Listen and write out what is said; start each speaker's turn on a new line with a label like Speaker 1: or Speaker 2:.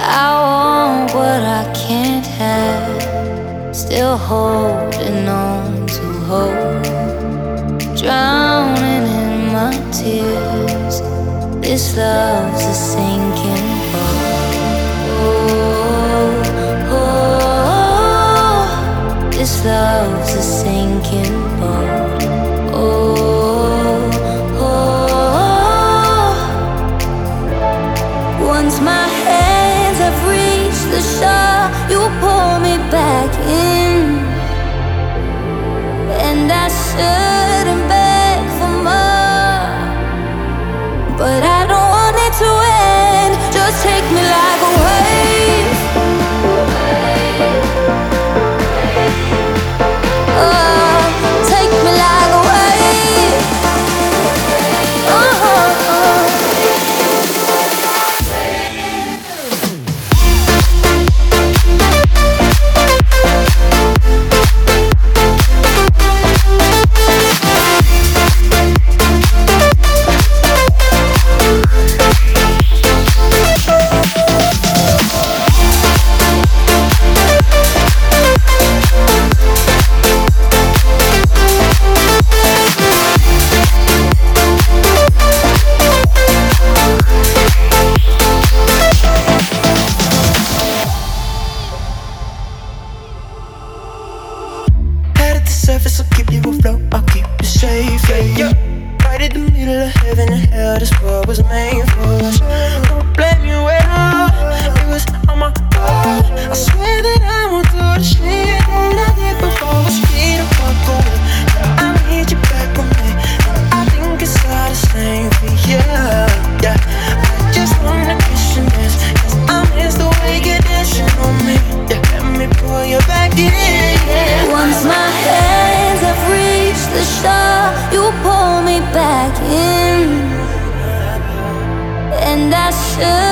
Speaker 1: I want what I can't have, still holding on to hope, drowning in my tears. This love's a sinking boat. Oh, oh, this love's a sinking boat. Oh, oh, once my hands have reached the shore, you pull me back in, and I shouldn't beg for more, but I don't want it to end. Just take me like a wave. Oh, take me like a wave. Oh,
Speaker 2: surface, I'll keep you afloat, I'll keep you safe, yeah. Right in the middle of heaven and hell, this world was made for us. Don't blame you at all, it was on my fault. I swear that I won't do the shit that I did before. Was free to walk away, now I need you back on me, and I think it's all the same for you, yeah. I just wanna kiss your lips, 'cause I miss the way you're dancing on me, yeah. Let me pull you back in, yeah.
Speaker 1: once my hands have reached the shore, you pull me back in, and I should